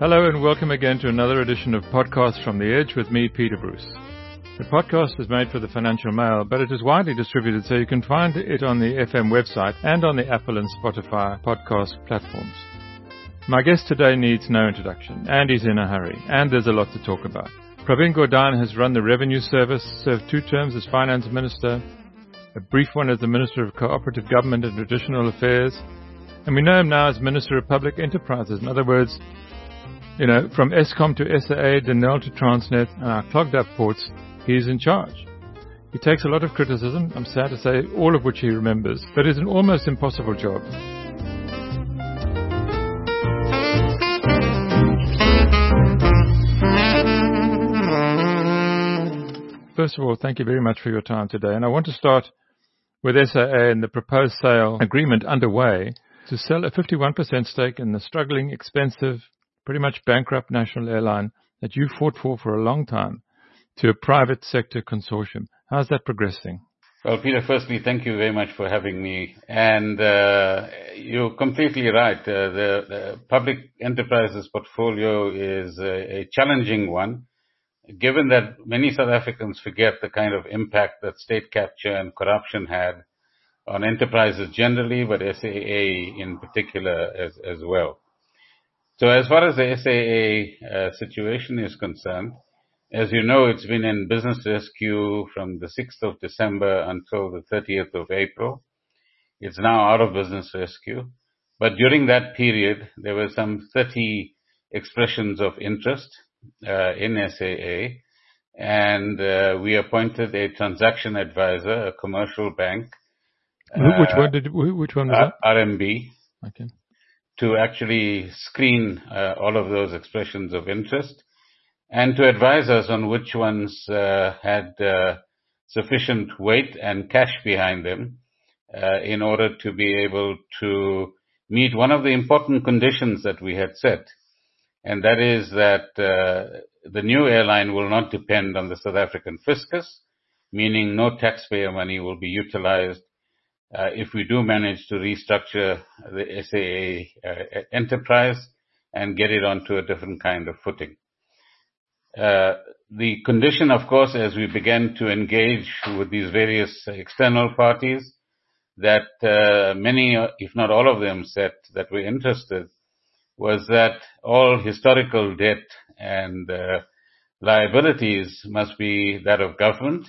Hello and welcome again to another edition of Podcasts from the Edge with me, Peter Bruce. The podcast is made for the Financial Mail, but it is widely distributed so you can find it on the FM website and on the Apple and Spotify podcast platforms. My guest today needs no introduction, and he's in a hurry, and there's a lot to talk about. Pravin Gordhan has run the Revenue Service, served 2 terms as Finance Minister, a brief one as the Minister of Cooperative Government and Traditional Affairs, and we know him now as Minister of Public Enterprises. In other words, from Eskom to SAA, Denel to Transnet, and our clogged up ports, he's in charge. He takes a lot of criticism, I'm sad to say, all of which he remembers, but it's an almost impossible job. First of all, thank you very much for your time today, and I want to start with SAA and the proposed sale agreement underway to sell a 51% stake in the struggling, expensive, pretty much bankrupt national airline that you fought for a long time to a private sector consortium. How's that progressing? Well, Peter, firstly, thank you very much for having me. And you're completely right. The public enterprises portfolio is a challenging one, given that many South Africans forget the kind of impact that state capture and corruption had on enterprises generally, but SAA in particular as well. So as far as the SAA situation is concerned, as you know, it's been in business rescue from the 6th of December until the 30th of April. It's now out of business rescue. But during that period, there were some 30 expressions of interest in SAA. And we appointed a transaction advisor, a commercial bank. Which one was that? RMB. Okay. To actually screen all of those expressions of interest and to advise us on which ones had sufficient weight and cash behind them in order to be able to meet one of the important conditions that we had set. And that is that the new airline will not depend on the South African fiscus, meaning no taxpayer money will be utilized if we do manage to restructure the SAA enterprise and get it onto a different kind of footing. The condition, of course, as we began to engage with these various external parties, that many, if not all of them, said that were interested, was that all historical debt and liabilities must be that of government,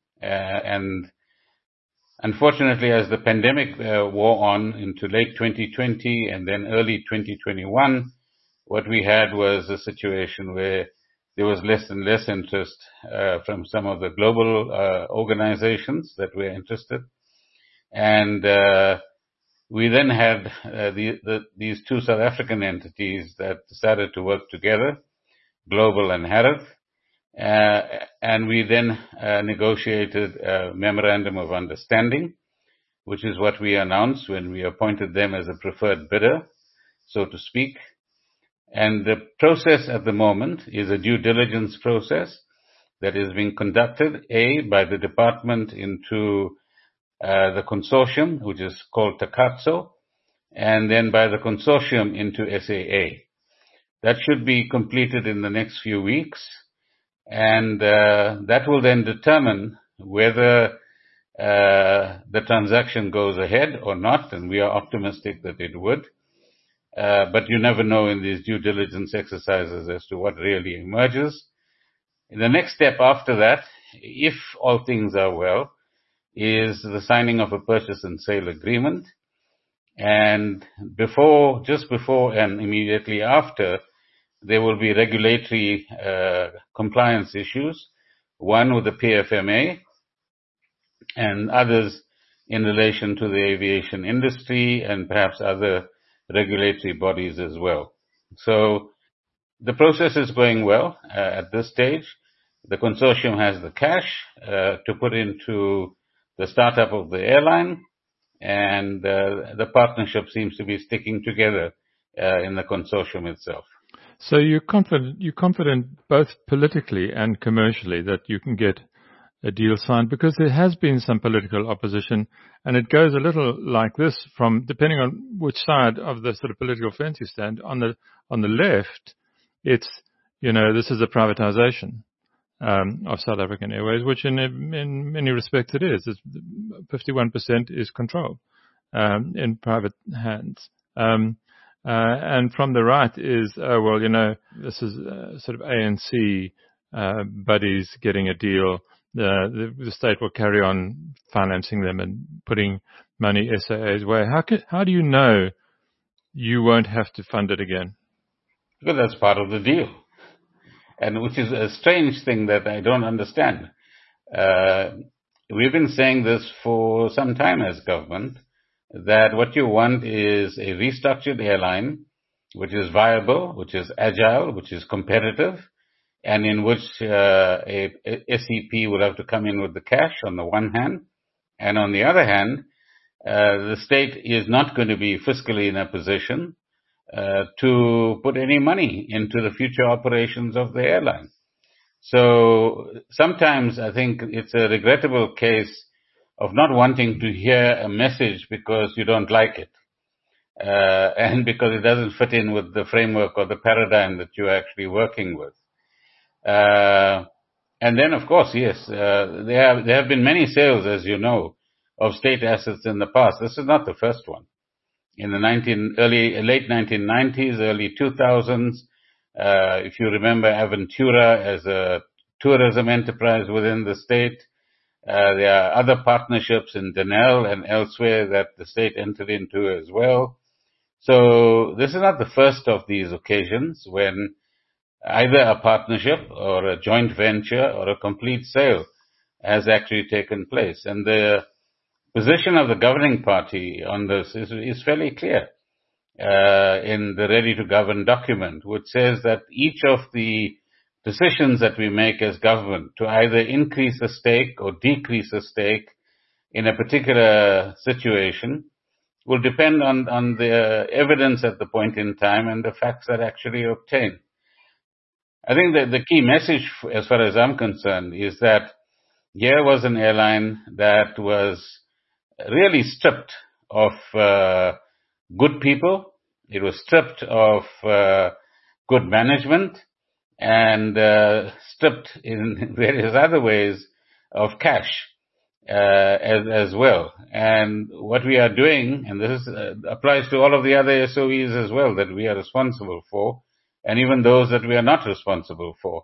and unfortunately, as the pandemic wore on into late 2020 and then early 2021, what we had was a situation where there was less and less interest from some of the global organizations that were interested. And we then had these 2 South African entities that decided to work together, Global and Harith. And we then negotiated a memorandum of understanding, which is what we announced when we appointed them as a preferred bidder, so to speak. And the process at the moment is a due diligence process that is being conducted, by the department into the consortium, which is called Takatso, and then by the consortium into SAA. That should be completed in the next few weeks. And that will then determine whether the transaction goes ahead or not, and we are optimistic that it would. But you never know in these due diligence exercises as to what really emerges. The next step after that, if all things are well, is the signing of a purchase and sale agreement. And just before and immediately after, there will be regulatory compliance issues, one with the PFMA and others in relation to the aviation industry and perhaps other regulatory bodies as well. So the process is going well at this stage. The consortium has the cash to put into the startup of the airline, and the partnership seems to be sticking together in the consortium itself. So you're confident both politically and commercially that you can get a deal signed, because there has been some political opposition, and it goes a little like this, from depending on which side of the sort of political fence you stand. On the left, it's, this is a privatization of South African Airways, which in many respects it is. 51% is control in private hands. And from the right is, this is sort of ANC buddies getting a deal. The state will carry on financing them and putting money SAA's way. How do you know you won't have to fund it again? Because that's part of the deal. And which is a strange thing that I don't understand. We've been saying this for some time as government, that what you want is a restructured airline which is viable, which is agile, which is competitive, and in which a SEP will have to come in with the cash on the one hand, and on the other hand, the state is not going to be fiscally in a position to put any money into the future operations of the airline. So sometimes I think it's a regrettable case of not wanting to hear a message because you don't like it, and because it doesn't fit in with the framework or the paradigm that you're actually working with. And then, of course, yes, there have been many sales, as you know, of state assets in the past. This is not the first one. In the late 1990s, early 2000s, if you remember Aventura as a tourism enterprise within the state, there are other partnerships in Denel and elsewhere that the state entered into as well. So this is not the first of these occasions when either a partnership or a joint venture or a complete sale has actually taken place. And the position of the governing party on this is fairly clear in the Ready to Govern document, which says that each of the decisions that we make as government to either increase a stake or decrease a stake in a particular situation will depend on the evidence at the point in time and the facts that actually obtained. I think that the key message, as far as I'm concerned, is that here was an airline that was really stripped of good people. It was stripped of good management and stripped in various other ways of cash as well. And what we are doing, and this applies to all of the other SOEs as well that we are responsible for, and even those that we are not responsible for.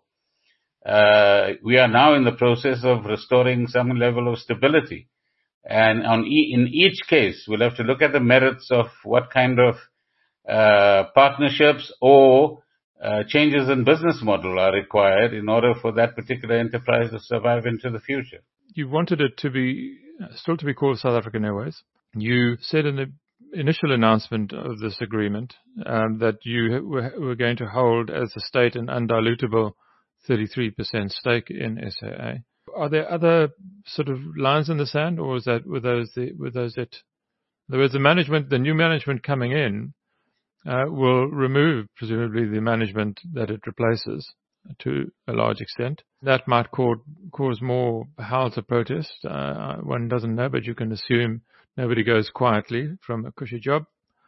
We are now in the process of restoring some level of stability. And in each case, we'll have to look at the merits of what kind of partnerships or changes in business model are required in order for that particular enterprise to survive into the future. You wanted it to be still to be called South African Airways. You said in the initial announcement of this agreement that you were going to hold as a state an undilutable 33% stake in SAA. Are there other sort of lines in the sand, or were those it? In other words, the new management coming in will remove presumably the management that it replaces to a large extent. That might cause more howls of protest. One doesn't know, but you can assume nobody goes quietly from a cushy job.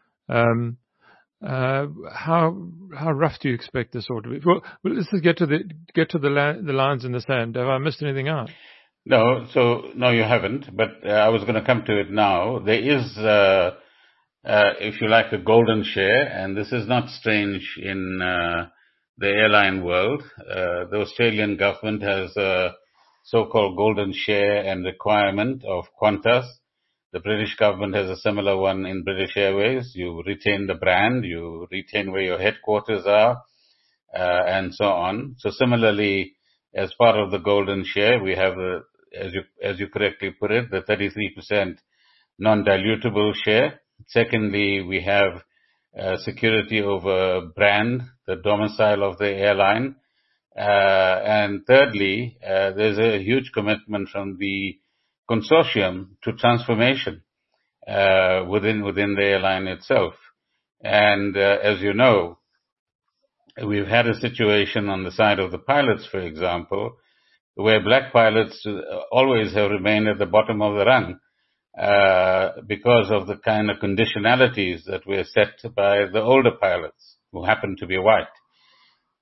How rough do you expect this ought to be? Well, let's just get to the lines in the sand. Have I missed anything out? No, you haven't. But I was going to come to it now. There is, if you like, a golden share, and this is not strange in the airline world. The Australian government has a so-called golden share and requirement of Qantas. The British government has a similar one in British Airways. You retain the brand, you retain where your headquarters are, and so on. So similarly, as part of the golden share, we have, as you correctly put it, the 33% non-dilutable share. Secondly, we have security over brand, the domicile of the airline. And thirdly, there's a huge commitment from the consortium to transformation within the airline itself. And as you know, we've had a situation on the side of the pilots, for example, where black pilots always have remained at the bottom of the rung because of the kind of conditionalities that were set by the older pilots who happen to be white.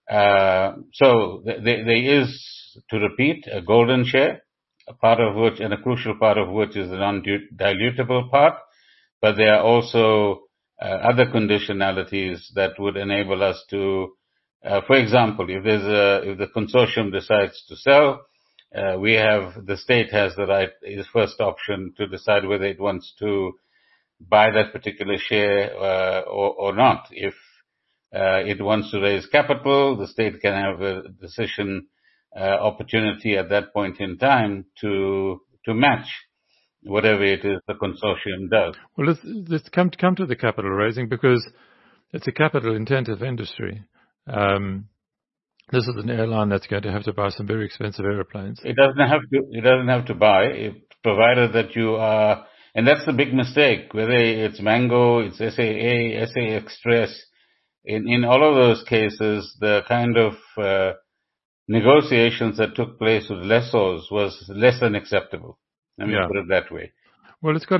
There is, to repeat, a golden share, a part of which, and a crucial part of which is the non-dilutable part, but there are also other conditionalities that would enable us to, for example, if the consortium decides to sell, the state has the right, its first option to decide whether it wants to buy that particular share or not. If it wants to raise capital, the state can have a decision opportunity at that point in time to match whatever it is the consortium does. Well, let's come to the capital raising, because it's a capital-intensive industry. This is an airline that's going to have to buy some very expensive airplanes. It doesn't have to buy, provided that you are, and that's the big mistake. Whether it's Mango, it's SAA, SA Express, in all of those cases, the kind of negotiations that took place with lessors was less than acceptable. Let me put it that way. Well, it's got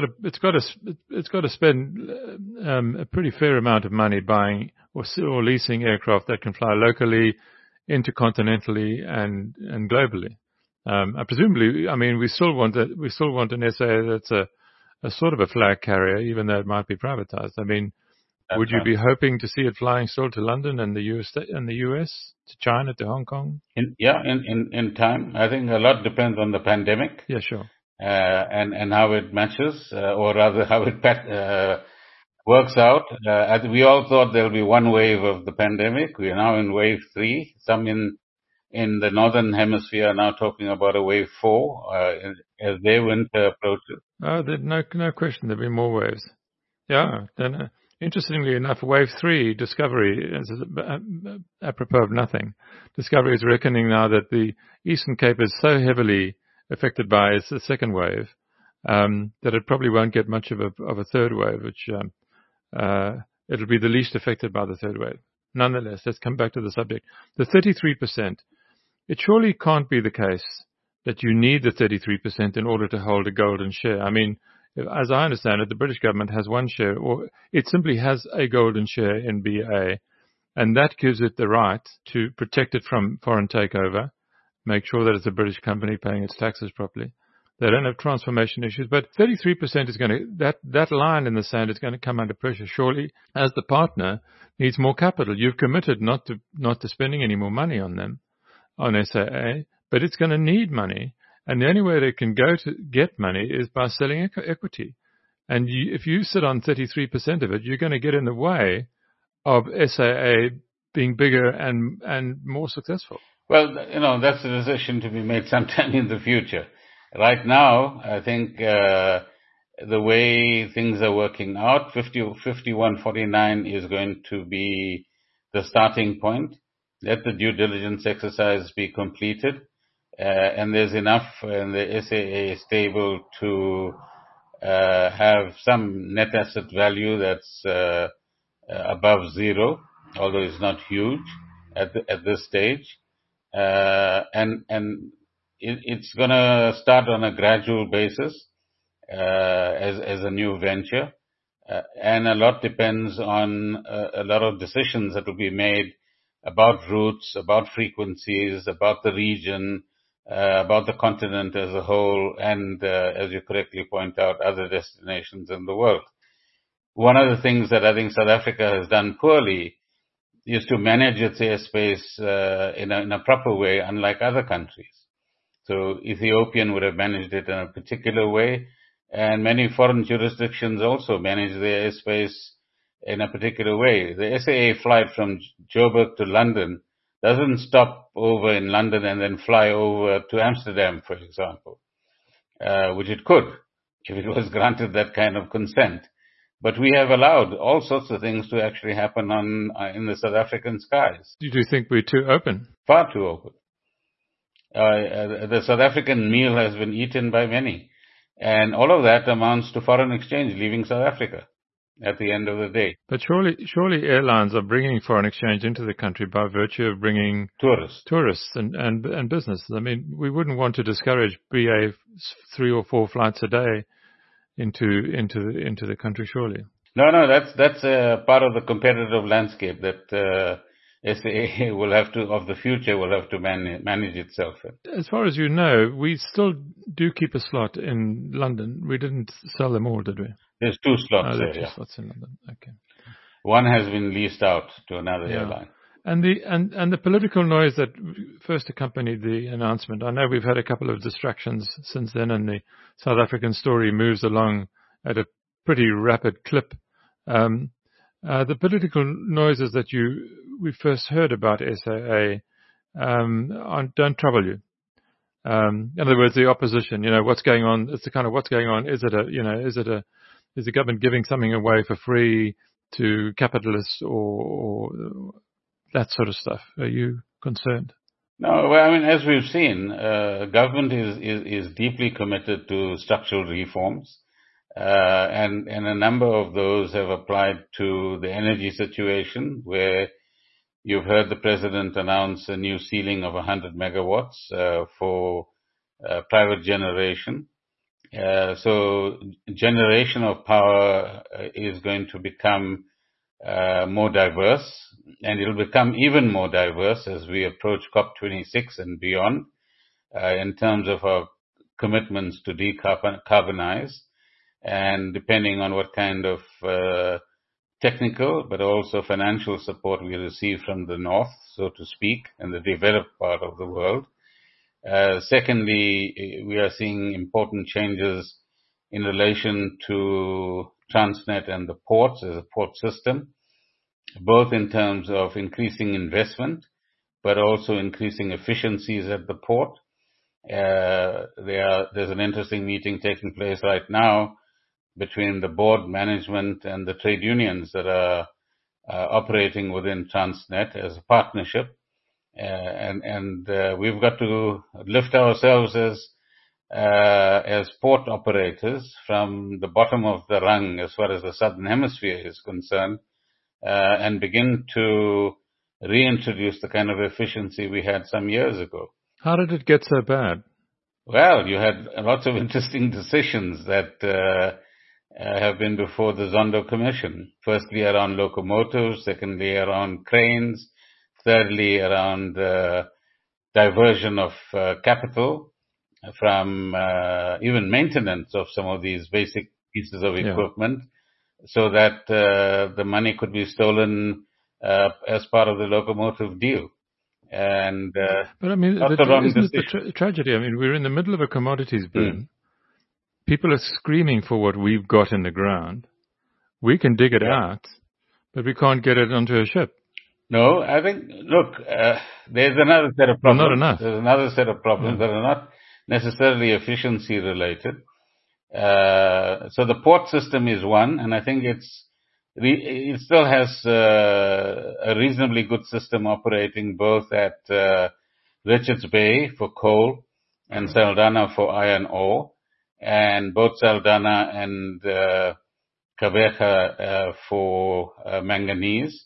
to spend a pretty fair amount of money buying or leasing aircraft that can fly locally, intercontinentally, and globally. Presumably, I mean, we still want an SA that's a sort of a flag carrier, even though it might be privatized. I mean, would you be hoping to see it flying still to London and the US, to China, to Hong Kong? In time. I think a lot depends on the pandemic. Yeah, sure. And how it matches, or rather how it works out. We all thought there'll be one wave of the pandemic. We are now in wave 3. Some in the northern hemisphere are now talking about a wave 4 as their winter approaches. Oh, no question. There'll be more waves. Yeah. Then, interestingly enough, wave 3, Discovery, apropos of nothing, Discovery is reckoning now that the Eastern Cape is so heavily affected by its the second wave that it probably won't get much of a third wave, which it'll be the least affected by the third wave. Nonetheless, let's come back to the subject. The 33%, it surely can't be the case that you need the 33% in order to hold a golden share. I mean, as I understand it, the British government has one share, or it simply has a golden share in BA, and that gives it the right to protect it from foreign takeover, make sure that it's a British company paying its taxes properly. They don't have transformation issues, but 33% is going to, that line in the sand is going to come under pressure. Surely, as the partner, needs more capital. You've committed not to spending any more money on them, on SAA, but it's going to need money. And the only way they can go to get money is by selling equity. And if you sit on 33% of it, you're going to get in the way of SAA being bigger and more successful. Well, that's a decision to be made sometime in the future. Right now, I think the way things are working out, 51-49 is going to be the starting point. Let the due diligence exercise be completed. And there's enough in the SAA stable to have some net asset value that's above zero, although it's not huge at this stage. And it's going to start on a gradual basis as a new venture. And a lot depends on a lot of decisions that will be made about routes, about frequencies, about the region, about the continent as a whole, and as you correctly point out, other destinations in the world. One of the things that I think South Africa has done poorly is to manage its airspace in a proper way, unlike other countries. So Ethiopian would have managed it in a particular way, and many foreign jurisdictions also manage their airspace in a particular way. The SAA flight from Joburg to London doesn't stop over in London and then fly over to Amsterdam, for example, which it could if it was granted that kind of consent. But we have allowed all sorts of things to actually happen in the South African skies. Do you think we're too open? Far too open. The South African meal has been eaten by many. And all of that amounts to foreign exchange leaving South Africa at the end of the day. But surely airlines are bringing foreign exchange into the country by virtue of bringing tourists and business. I mean, we wouldn't want to discourage BA 3 or 4 flights a day into the country, surely. No, that's a part of the competitive landscape that SAA will have to, of the future, will have to manage itself in. As far as you know, we still do keep a slot in London. We didn't sell them all, did we? There's 2 slots there there, are 2 yeah. slots in London. Okay. One has been leased out to another Yeah. airline. And the political noise that first accompanied the announcement. I know we've had a couple of distractions since then, and the South African story moves along at a pretty rapid clip. The political noises that we first heard about SAA don't trouble you. In other words, the opposition. What's going on? It's the kind of what's going on. Is the government giving something away for free to capitalists or that sort of stuff? Are you concerned? No, well, I mean, as we've seen, government is deeply committed to structural reforms, and a number of those have applied to the energy situation, where you've heard the president announce a new ceiling of 100 megawatts for private generation. So generation of power is going to become more diverse, and it'll become even more diverse as we approach COP26 and beyond, in terms of our commitments to decarbonize, and depending on what kind of technical but also financial support we receive from the North, so to speak, and the developed part of the world. Secondly, we are seeing important changes in relation to Transnet and the ports as a port system, both in terms of increasing investment, but also increasing efficiencies at the port. There's an interesting meeting taking place right now between the board management and the trade unions that are operating within Transnet as a partnership. And we've got to lift ourselves as port operators from the bottom of the rung as far as the Southern Hemisphere is concerned, and begin to reintroduce the kind of efficiency we had some years ago. How did it get so bad? Well, you had lots of interesting decisions that have been before the Zondo Commission. Firstly, around locomotives. Secondly, around cranes. Thirdly, around diversion of capital from even maintenance of some of these basic pieces of equipment, so that the money could be stolen as part of the locomotive deal. And but I mean, isn't it the tragedy? I mean, we're in the middle of a commodities boom. People are screaming for what we've got in the ground. We can dig it out, but we can't get it onto a ship. No, I think, look, there's another set of problems. Well, not enough. There's another set of problems that are not necessarily efficiency related. So the port system is one, and I think it still has a reasonably good system operating both at Richards Bay for coal and Saldanha for iron ore, and both Saldanha and Gqeberha for manganese.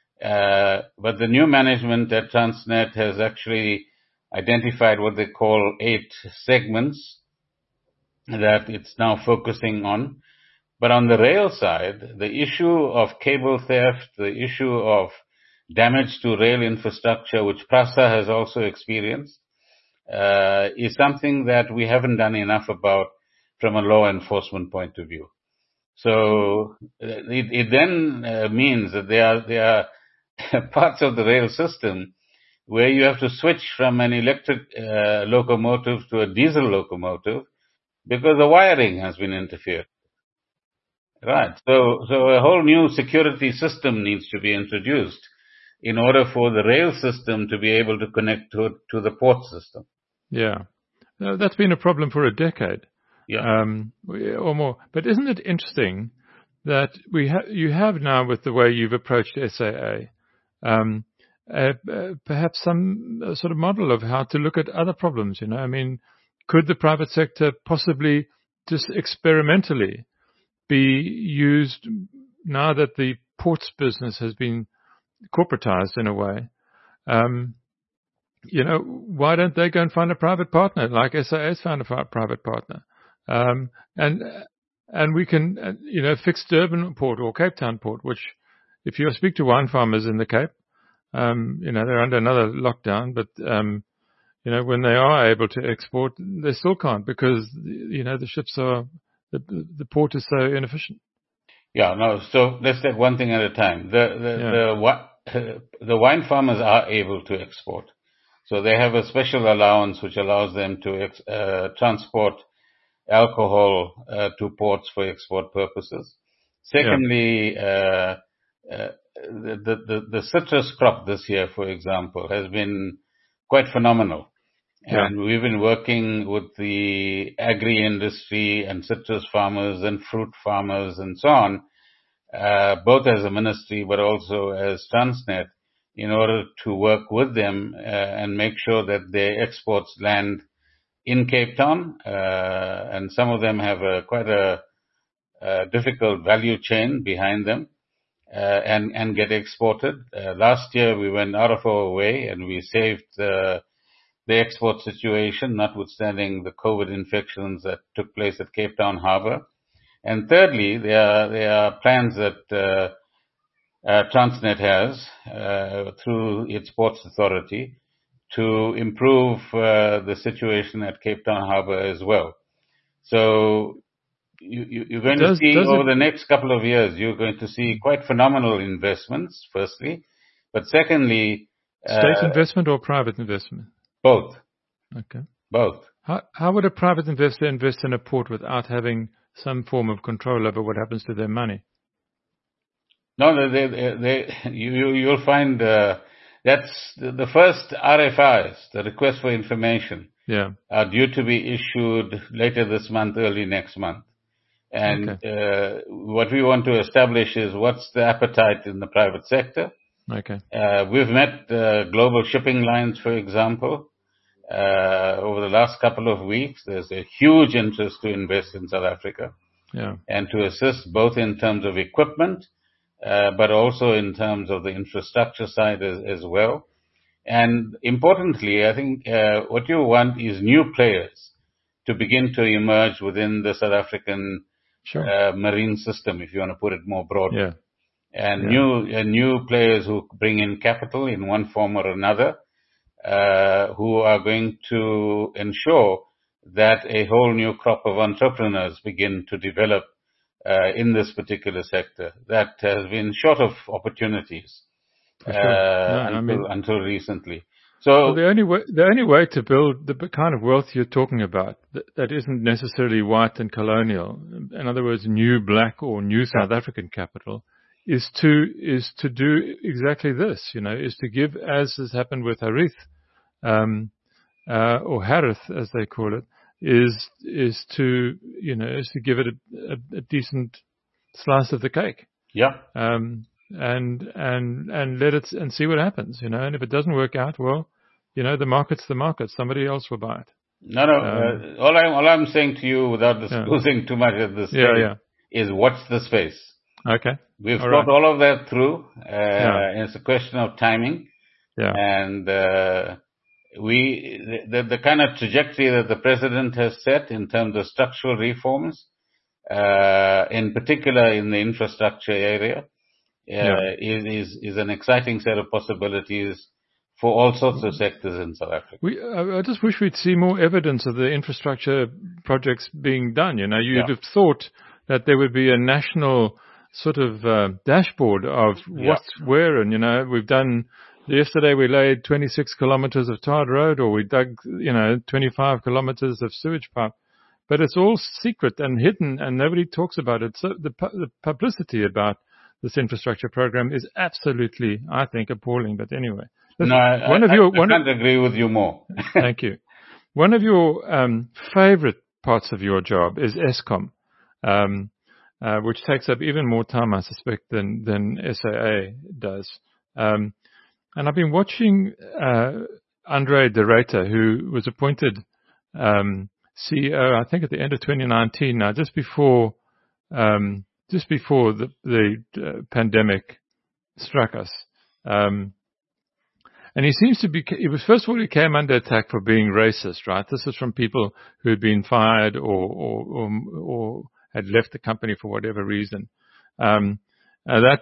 But the new management at Transnet has actually identified what they call 8 segments that it's now focusing on. But on the rail side, the issue of cable theft, the issue of damage to rail infrastructure, which PRASA has also experienced, is something that we haven't done enough about from a law enforcement point of view. So it then means that there are parts of the rail system where you have to switch from an electric locomotive to a diesel locomotive because the wiring has been interfered. Right. So a whole new security system needs to be introduced in order for the rail system to be able to connect to the port system. Yeah. That's been a problem for a decade. Yeah. Or more. But isn't it interesting that you have now, with the way you've approached SAA, perhaps some sort of model of how to look at other problems, you know? I mean, could the private sector possibly just experimentally be used now that the ports business has been corporatized in a way? You know, why don't they go and find a private partner like SAA's found a private partner? And we can, fix Durban Port or Cape Town Port, which if you speak to wine farmers in the Cape, they're under another lockdown, but, when they are able to export, they still can't because, the ships the port is so inefficient. Yeah, no, so let's take one thing at a time. The wine farmers are able to export. So they have a special allowance which allows them to transport alcohol to ports for export purposes. Secondly, the citrus crop this year, for example, has been quite phenomenal. And we've been working with the agri-industry and citrus farmers and fruit farmers and so on, both as a ministry but also as Transnet, in order to work with them and make sure that their exports land in Cape Town. And some of them have quite a difficult value chain behind them and get exported. Last year we went out of our way and we saved the export situation, notwithstanding the COVID infections that took place at Cape Town Harbour. And thirdly, there are plans that Transnet has through its Ports Authority to improve the situation at Cape Town Harbour as well. So you're going to see over the next couple of years, you're going to see quite phenomenal investments, firstly. But secondly... State investment or private investment? Both. Okay. Both. How would a private investor invest in a port without having some form of control over what happens to their money? No, you'll find that's the first RFIs, the request for information, are due to be issued later this month, early next month. And what we want to establish is what's the appetite in the private sector. Okay. We've met global shipping lines, for example. Over the last couple of weeks, there's a huge interest to invest in South Africa and to assist both in terms of equipment, but also in terms of the infrastructure side as well. And importantly, I think what you want is new players to begin to emerge within the South African marine system, if you want to put it more broadly. Yeah. And new players who bring in capital in one form or another, who are going to ensure that a whole new crop of entrepreneurs begin to develop in this particular sector that has been short of opportunities until recently. So the only way to build the kind of wealth you're talking about that isn't necessarily white and colonial, in other words, new black or new South African capital, is to do exactly this, is to give, as has happened with Harith, or Harith as they call it, is to give it a decent slice of the cake. Yeah. And let it and see what happens, and if it doesn't work out, well, the market's the market. Somebody else will buy it. No. All I'm saying to you, without disclosing too much at this stage, is watch the space. Okay. We've thought all of that through. It's a question of timing. Yeah. And the kind of trajectory that the president has set in terms of structural reforms, in particular in the infrastructure area, is an exciting set of possibilities for all sorts of sectors in South Africa. I just wish we'd see more evidence of the infrastructure projects being done. You'd have thought that there would be a national sort of dashboard of what's where, and we've done. Yesterday we laid 26 kilometers of tarred road, or we dug 25 kilometers of sewage pipe, but it's all secret and hidden, and nobody talks about it. So the publicity about this infrastructure program is absolutely, I think, appalling. But anyway, I can't agree with you more. Thank you. One of your favorite parts of your job is Eskom. Which takes up even more time, I suspect, than SAA does. And I've been watching Andre de Ruyter, who was appointed CEO, I think, at the end of 2019. Now, just before the pandemic struck us, and he seems to be. First of all, he came under attack for being racist, right? This was from people who had been fired or had left the company for whatever reason. That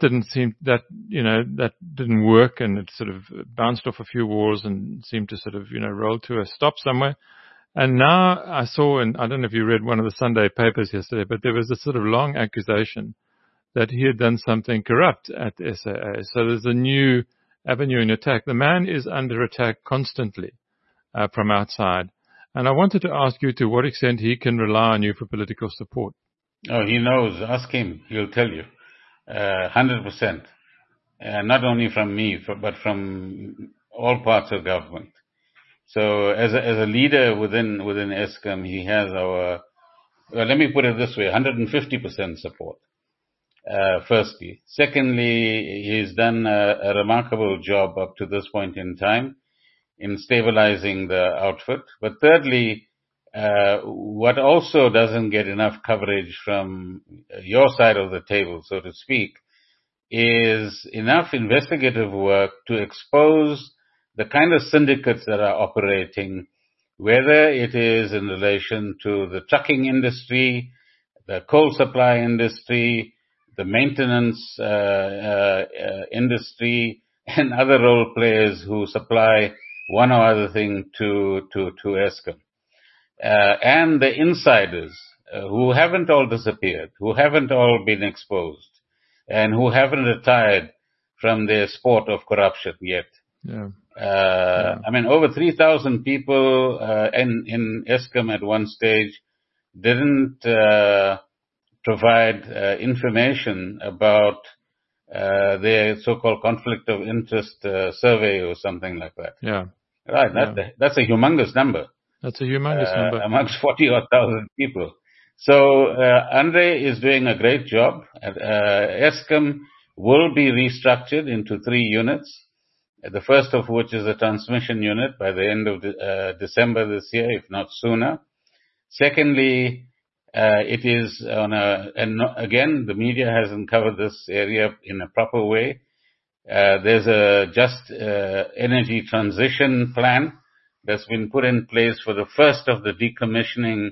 didn't work, and it sort of bounced off a few walls and seemed to sort of, roll to a stop somewhere. And now I saw, and I don't know if you read one of the Sunday papers yesterday, but there was a sort of long accusation that he had done something corrupt at SAA. So there's a new avenue in attack. The man is under attack constantly from outside. And I wanted to ask you to what extent he can rely on you for political support. Oh, he knows. Ask him. He'll tell you. 100%. Not only from me, but from all parts of government. So as a leader within Eskom, he has let me put it this way, 150% support. Firstly. Secondly, he's done a remarkable job up to this point in time in stabilizing the outfit. But thirdly, what also doesn't get enough coverage from your side of the table, so to speak, is enough investigative work to expose the kind of syndicates that are operating, whether it is in relation to the trucking industry, the coal supply industry, the maintenance industry, and other role players who supply one or other thing to Eskom. And the insiders who haven't all disappeared, who haven't all been exposed, and who haven't retired from their sport of corruption yet. Yeah. I mean, over 3,000 people in Eskom at one stage didn't provide information about their so-called conflict of interest survey or something like that. Yeah. Right. That's a humongous number. That's a humongous number. Amongst 40,000 people. So Andre is doing a great job. Eskom will be restructured into 3 units. The first of which is a transmission unit by the end of December this year, if not sooner. Secondly, it is and again, the media hasn't covered this area in a proper way. There's a just energy transition plan that's been put in place for the first of the decommissioning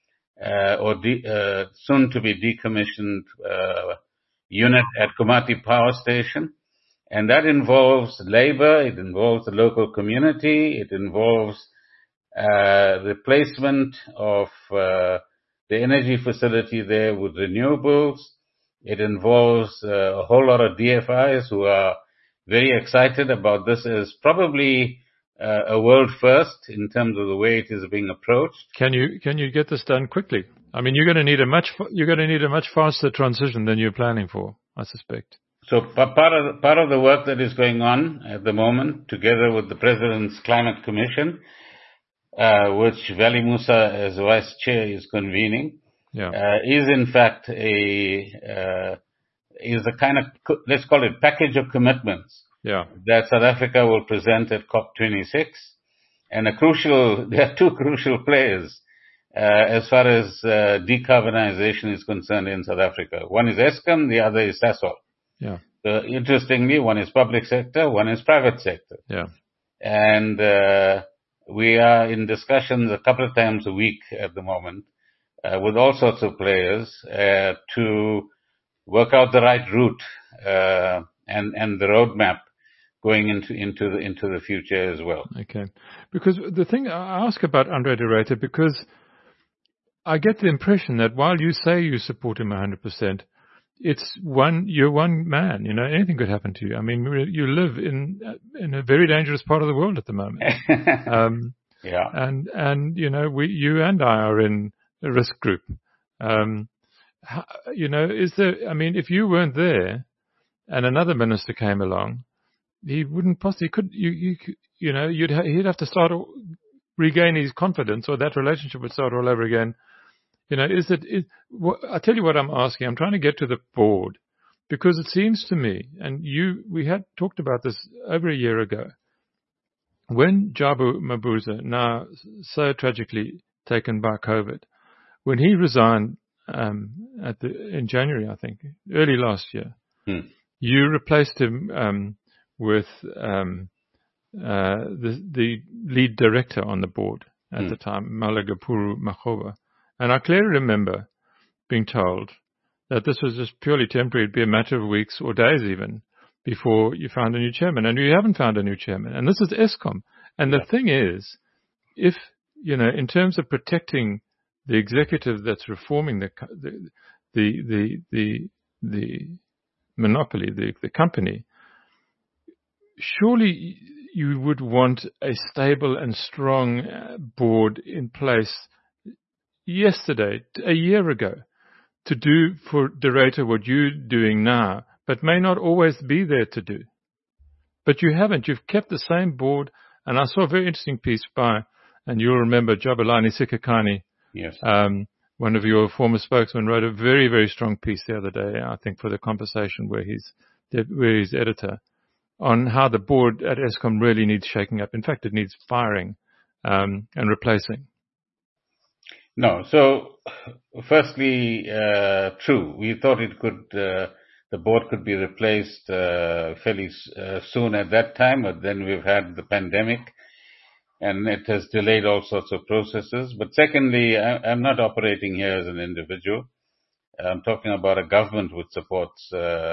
soon to be decommissioned unit at Komati Power Station. And that involves labor, it involves the local community, it involves replacement of the energy facility there with renewables. It involves a whole lot of DFIs who are very excited about this as probably a world first in terms of the way it is being approached. Can you get this done quickly? I mean, you're going to need a much faster transition than you're planning for, I suspect. So part of the work that is going on at the moment, together with the President's Climate Commission, which Vali Musa as Vice Chair is convening, is in fact is a kind of, let's call it package of commitments that South Africa will present at COP26. And there are 2 crucial players as far as decarbonization is concerned in South Africa. One is Eskom, the other is Sasol. Yeah. Interestingly, one is public sector, one is private sector. Yeah. And we are in discussions a couple of times a week at the moment with all sorts of players to work out the right route and the roadmap going into the future as well. Okay. Because the thing I ask about Andre de Ruyter, because I get the impression that while you say you support him 100%, you're one man, anything could happen to you. I mean, you live in a very dangerous part of the world at the moment. Yeah. And you and I are in a risk group. If you weren't there and another minister came along, he wouldn't possibly he'd have to start regain his confidence, or that relationship would start all over again. I tell you what I'm asking. I'm trying to get to the board, because it seems to me, and we had talked about this over a year ago, when Jabu Mabuza, now so tragically taken by COVID, when he resigned in January, I think, early last year, you replaced him with the lead director on the board at the time, Malagapuru Makhoba. And I clearly remember being told that this was just purely temporary. It'd be a matter of weeks or days even before you found a new chairman. And you haven't found a new chairman. And this is Eskom. And the thing is, if, in terms of protecting the executive that's reforming the monopoly, the company, surely you would want a stable and strong board in place yesterday, a year ago, to do for De Ruyter what you're doing now, but may not always be there to do. But you haven't. You've kept the same board. And I saw a very interesting piece by, and you'll remember, Jabulani Sikhakhane. Yes. One of your former spokesmen wrote a very, very strong piece the other day, I think, for The Conversation, where he's editor, on how the board at Eskom really needs shaking up. In fact, it needs firing and replacing. No. So, firstly, true. We thought the board could be replaced fairly soon at that time, but then we've had the pandemic, and it has delayed all sorts of processes. But secondly, I'm not operating here as an individual. I'm talking about a government which supports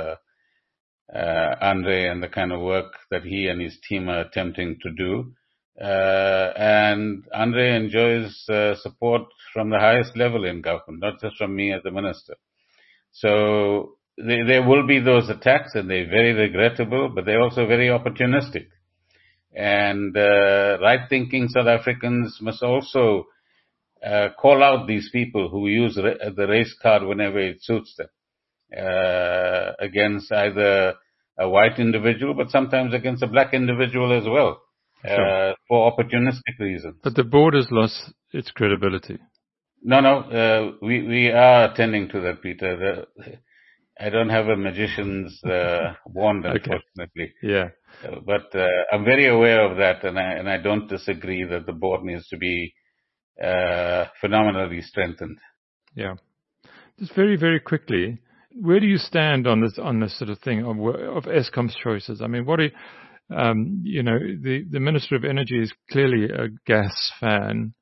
Andre and the kind of work that he and his team are attempting to do. And Andre enjoys support from the highest level in government, not just from me as a minister. So there will be those attacks, and they're very regrettable, but they're also very opportunistic. And right-thinking South Africans must also call out these people who use the race card whenever it suits them, against either a white individual, but sometimes against a black individual as well, for opportunistic reasons. But the board has lost its credibility. No, we are attending to that, Peter. I don't have a magician's wand, unfortunately. Okay. Yeah. But I'm very aware of that, and I don't disagree that the board needs to be phenomenally strengthened. Yeah. Just very, very quickly, where do you stand on this sort of thing of Eskom's choices? I mean, what are the Minister of Energy is clearly a gas fan.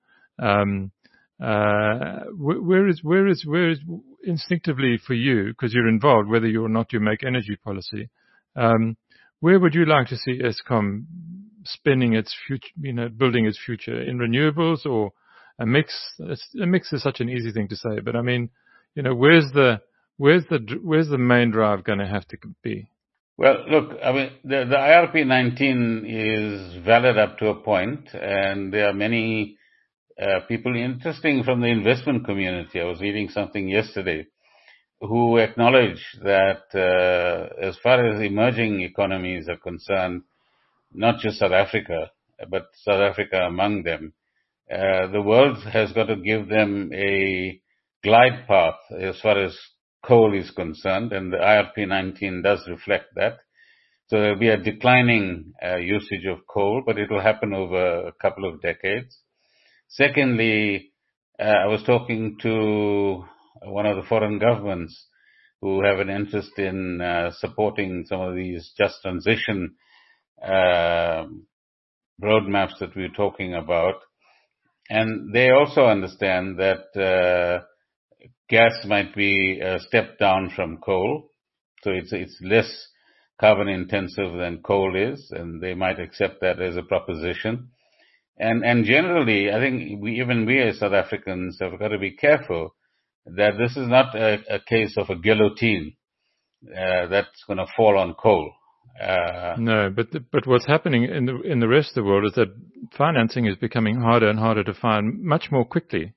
Where is instinctively for you, because you're involved, whether or not you make energy policy, where would you like to see Eskom spending its future, building its future in renewables or a mix? A mix is such an easy thing to say, but I mean, where's the main drive going to have to be? Well, look, I mean, the IRP 19 is valid up to a point, and there are many people interesting from the investment community. I was reading something yesterday who acknowledge that as far as emerging economies are concerned, not just South Africa, but South Africa among them, the world has got to give them a glide path as far as coal is concerned, and the IRP 19 does reflect that. So there'll be a declining usage of coal, but it will happen over a couple of decades. Secondly, I was talking to one of the foreign governments who have an interest in supporting some of these just transition roadmaps that we're talking about. And they also understand that gas might be a step down from coal. So it's less carbon intensive than coal is, and they might accept that as a proposition. And generally, I think we as South Africans have got to be careful that this is not a case of a guillotine that's going to fall on coal. No, but what's happening in the rest of the world is that financing is becoming harder and harder to find much more quickly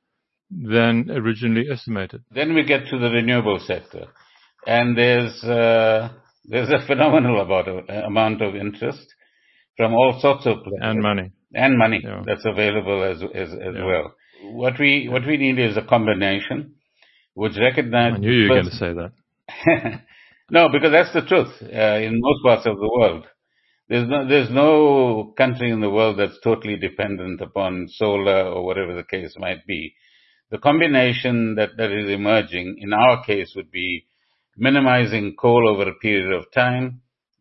than originally estimated. Then we get to the renewable sector, and there's a phenomenal amount of interest from all sorts of players. And money. Yeah. That's available as well. What we need is a combination which recognizes. I knew you were going to say that. No, because that's the truth. In most parts of the world, there's no country in the world that's totally dependent upon solar or whatever the case might be. The combination that is emerging in our case would be minimizing coal over a period of time,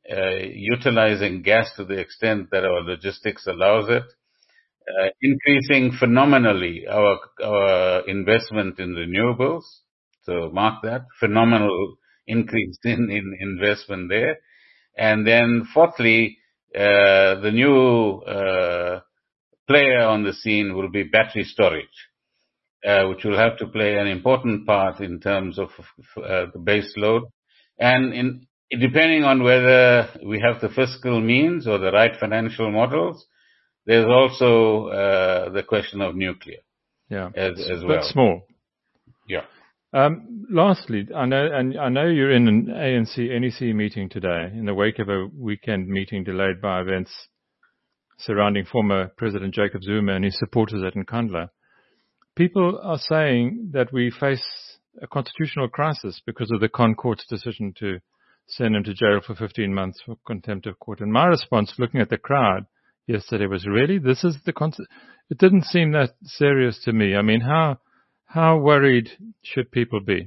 utilizing gas to the extent that our logistics allows it, increasing phenomenally our investment in renewables So mark that. Phenomenal increase in investment there. And then fourthly, the new player on the scene will be battery storage, which will have to play an important part in terms of the base load. And depending on whether we have the fiscal means or the right financial models, there's also the question of nuclear as well. But small. Yeah. Lastly, I know you're in an ANC NEC meeting today in the wake of a weekend meeting delayed by events surrounding former President Jacob Zuma and his supporters at Nkandla. People are saying that we face a constitutional crisis because of the Court's decision to send him to jail for 15 months for contempt of court. And my response, looking at the crowd yesterday, was, really? This is it didn't seem that serious to me. I mean, how worried should people be?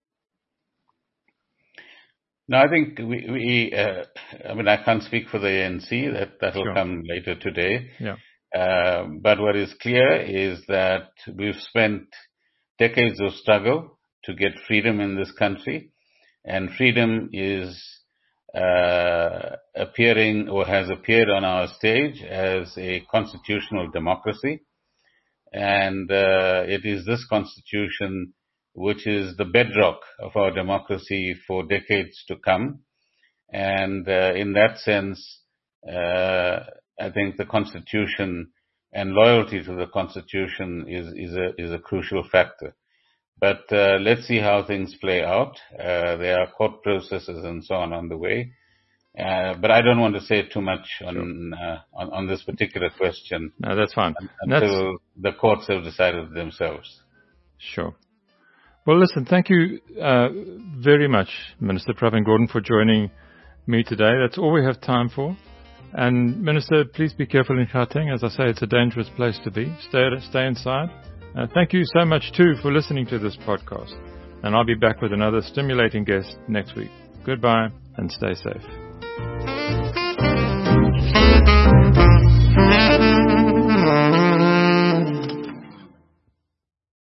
No, I think I can't speak for the ANC. That will come later today. Yeah. But what is clear is that we've spent decades of struggle to get freedom in this country, and freedom is appearing or has appeared on our stage as a constitutional democracy. And it is this constitution which is the bedrock of our democracy for decades to come. And in that sense, I think the Constitution and loyalty to the Constitution is a crucial factor. But let's see how things play out. There are court processes and so on the way. But I don't want to say too much on this particular question. No, that's fine. Until the courts have decided themselves. Sure. Well, listen, thank you very much, Minister Pravin Gordhan, for joining me today. That's all we have time for. And Minister, please be careful in Gauteng. As I say, it's a dangerous place to be. Stay inside. Thank you so much, too, for listening to this podcast. And I'll be back with another stimulating guest next week. Goodbye and stay safe.